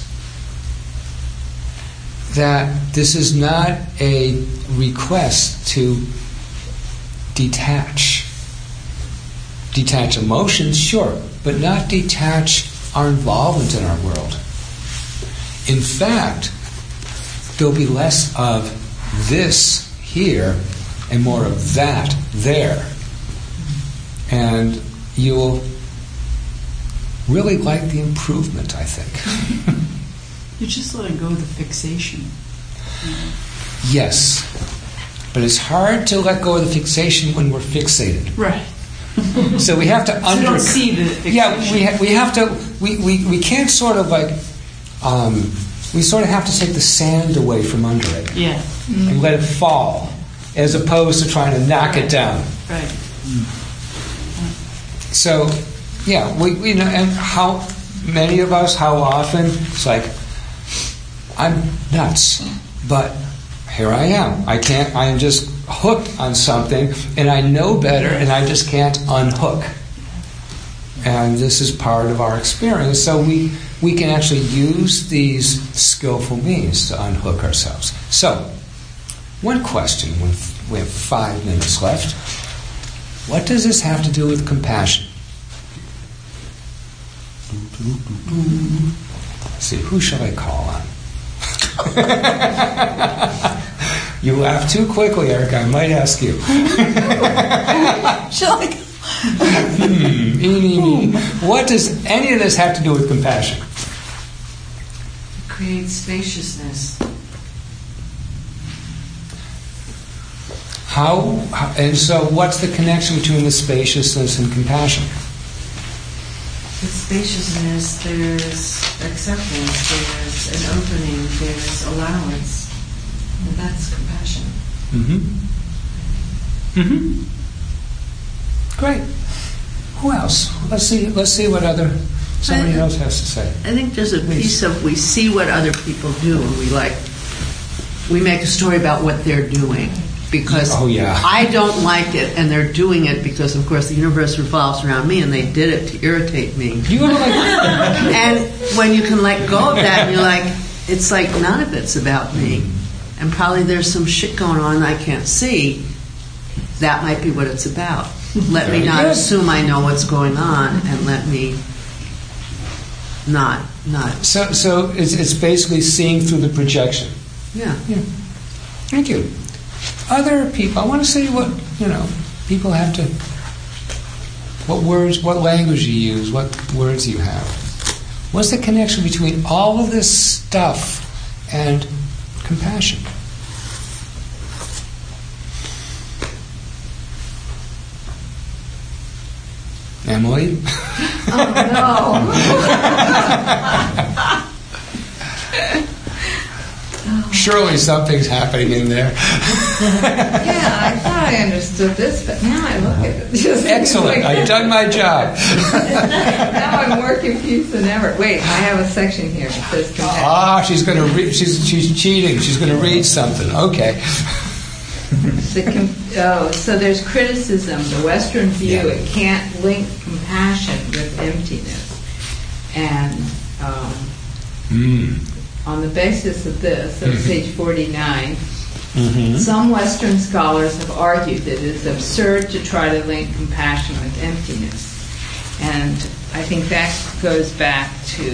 That this is not a request to detach. Detach emotions, sure, but not detach our involvement in our world. In fact, there'll be less of this here and more of that there. And you'll really like the improvement, I think. You're just letting go of the fixation. Yes. But it's hard to let go of the fixation when we're fixated. Right. So we have to so under. Don't see the fixation. Yeah, we ha- we have to. We, we, we can't sort of like. Um, we sort of have to take the sand away from under it. Yeah. Mm-hmm. And let it fall, as opposed to trying to knock it down. Right. So, yeah, we we know, and how many of us, how often it's like, I'm nuts, but here I am. I can't. I am just hooked on something, and I know better, and I just can't unhook. And this is part of our experience. So we we can actually use these skillful means to unhook ourselves. So, one question. When we have five minutes left. What does this have to do with compassion? Let's see, who shall I call on? You laugh too quickly, Erica. I might ask you. Shall I? hmm, eeny, meeny. What does any of this have to do with compassion? It creates spaciousness. How, how? And so, what's the connection between the spaciousness and compassion? With spaciousness, there's acceptance, there's an opening, there's allowance. And that's compassion. Mm-hmm. Mm-hmm. Great. Who else? Let's see. Let's see what other somebody I, else has to say. I think there's a Please. piece of we see what other people do, and we like we make a story about what they're doing because oh, yeah. I don't like it, and they're doing it because, of course, the universe revolves around me, and they did it to irritate me. You are like, and when you can let go of that, and you're like, it's like none of it's about me. and probably there's some shit going on I can't see. That might be what it's about. Let me not assume I know what's going on, and let me not not. So, so it's, it's basically seeing through the projection. Yeah. Yeah. Thank you. Other people, I want to say what, you know, people have to, what words, what language you use, what words you have. What's the connection between all of this stuff and compassion? Emily? Oh, Surely something's happening in there. yeah, I thought I understood this, but now I look at it. Just Excellent. I've done my job. Now I'm more confused than ever. Wait, I have a section here that says compassion. Ah, she's going to read. She's she's cheating. She's going to read something. Okay. The com- oh, so there's criticism, the Western view, Yeah. it can't link compassion with emptiness. And um, Mm. on the basis of this, on Mhm. page forty-nine, Mm-hmm. some Western scholars have argued that it is absurd to try to link compassion with emptiness. And I think that goes back to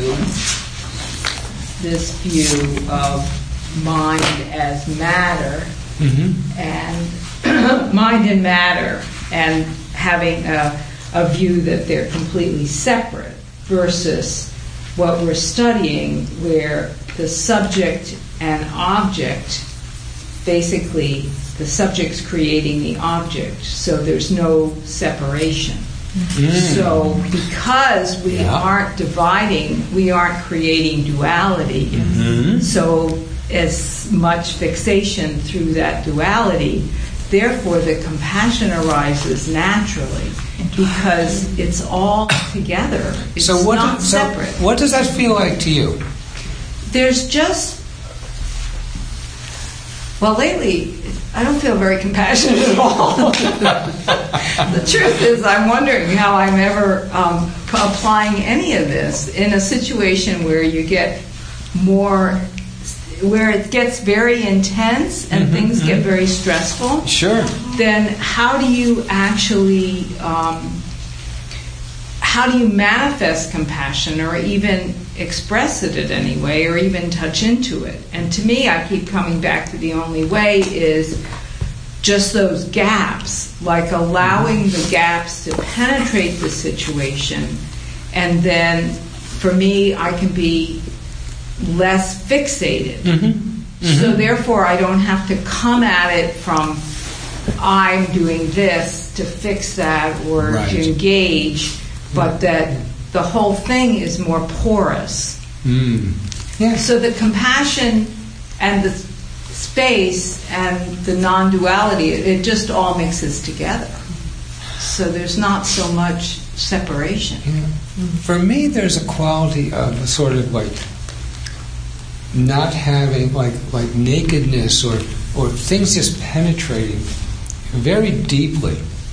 this view of mind as matter, Mm-hmm. and mind and matter, and having a, a view that they're completely separate versus what we're studying, where the subject and object, basically the subject's creating the object, so there's no separation. Mm. So because we Yeah. aren't dividing, we aren't creating duality, Mhm. so as much fixation through that duality, therefore the compassion arises naturally because it's all together. It's So what? not do- so separate. what does that feel like to you? There's just, well, lately, I don't feel very compassionate at all. The truth is, I'm wondering how I'm ever um, applying any of this in a situation where you get more, where it gets very intense and Mhm, things mhm. get very stressful. Sure. Then how do you actually, um, how do you manifest compassion or even express it in any way or even touch into it? And to me, I keep coming back to the only way is just those gaps, like allowing the gaps to penetrate the situation. And then for me, I can be less fixated. Mm-hmm. So therefore, I don't have to come at it from I'm doing this to fix that or Right. to engage, but that the whole thing is more porous. Mm. Yeah. So the compassion and the space and the non-duality, it, it just all mixes together. So there's not so much separation. Yeah. For me, there's a quality of a sort of like not having like like nakedness or or things just penetrating very deeply.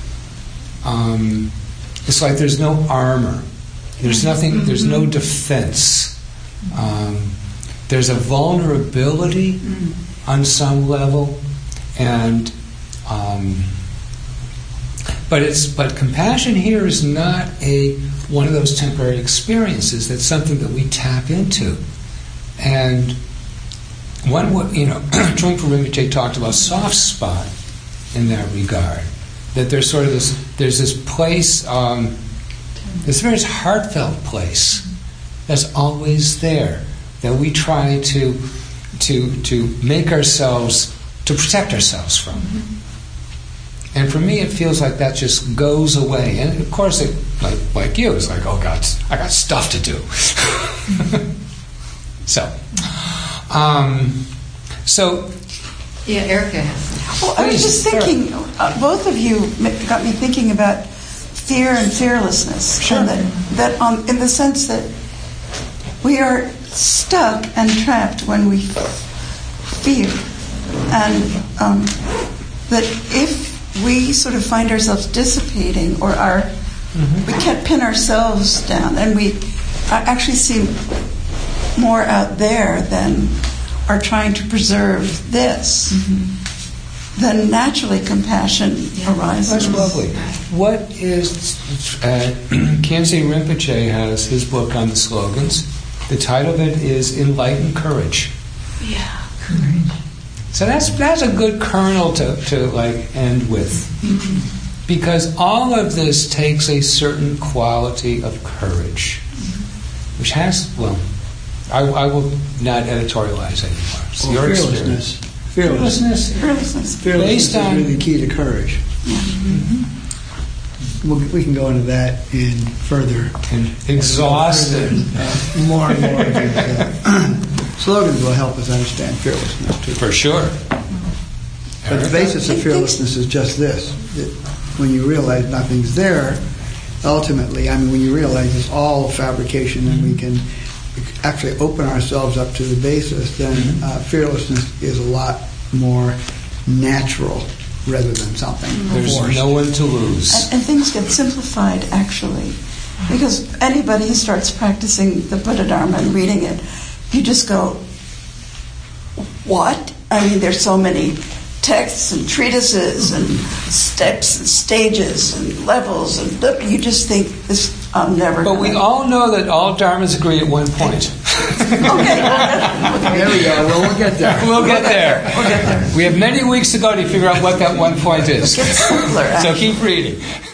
Um, it's like there's no armor. There's nothing. There's no defense. Um, there's a vulnerability on some level, and um, but it's but compassion here is not a one of those temporary experiences. That's something that we tap into, and one what you know, Trungpa Rinpoche talked about soft spot in that regard. That there's sort of this there's this place, um, this very heartfelt place that's always there that we try to to to make ourselves to protect ourselves from. Mm-hmm. And for me, it feels like that just goes away. And of course, it like like you, it's like, oh God, I got stuff to do. so, um, so Yeah, Erica has. Well, I was just thinking, uh, both of you m- got me thinking about fear and fearlessness. Sure. And that, that um, in the sense that we are stuck and trapped when we f- fear. And um, that if we sort of find ourselves dissipating or our, mm-hmm. we can't pin ourselves down, and we uh, actually seem more out there than are trying to preserve this, then naturally compassion arises. That's lovely. What is uh, Khyentse Rinpoche has his book on the slogans. The title of it is Enlightened Courage. Yeah. So that's that's a good kernel to, to like end with. Mm-hmm. Because all of this takes a certain quality of courage. Mm-hmm. Which has, well, I, I will not editorialize anymore. It's Well, your fearlessness. experience. Fearlessness. Fearlessness. Fearlessness Based on- is really key to courage. Mm-hmm. We'll, we can go into that in further. And exhausted. Uh, more and more. uh, slogans will help us understand fearlessness too. For sure. But the basis of fearlessness is just this: that when you realize nothing's there, ultimately, I mean, when you realize it's all fabrication, and we can actually open ourselves up to the basis, then uh, fearlessness is a lot more natural rather than something There's forced. no one to lose. And, and things get simplified, actually. Because anybody who starts practicing the Buddha Dharma and reading it, you just go, what? I mean, there's so many texts and treatises and steps and stages and levels, and look, you just think this, I'm never But we gonna- all know that all dharmas agree at one point. Okay, There we go. Well, we'll get there. We'll get there. we'll get there. We have many weeks to go to figure out what that one point is. It gets simpler, So actually. keep reading.